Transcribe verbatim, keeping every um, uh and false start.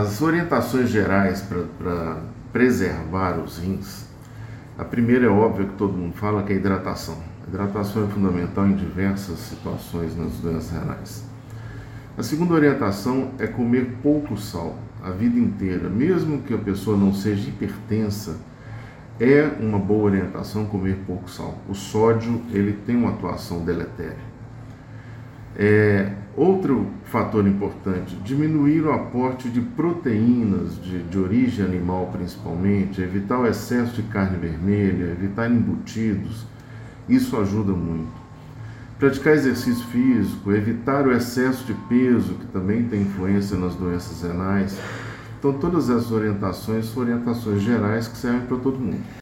as orientações gerais para preservar os rins, a primeira é óbvia que todo mundo fala, que é a hidratação. A hidratação é fundamental em diversas situações nas doenças renais. A segunda orientação é comer pouco sal a vida inteira, mesmo que a pessoa não seja hipertensa, é uma boa orientação comer pouco sal. O sódio ele tem uma atuação deletéria. É, outro fator importante, diminuir o aporte de proteínas de, de origem animal principalmente, evitar o excesso de carne vermelha, evitar embutidos, isso ajuda muito. Praticar exercício físico, evitar o excesso de peso, que também tem influência nas doenças renais. Então todas essas orientações são orientações gerais que servem para todo mundo.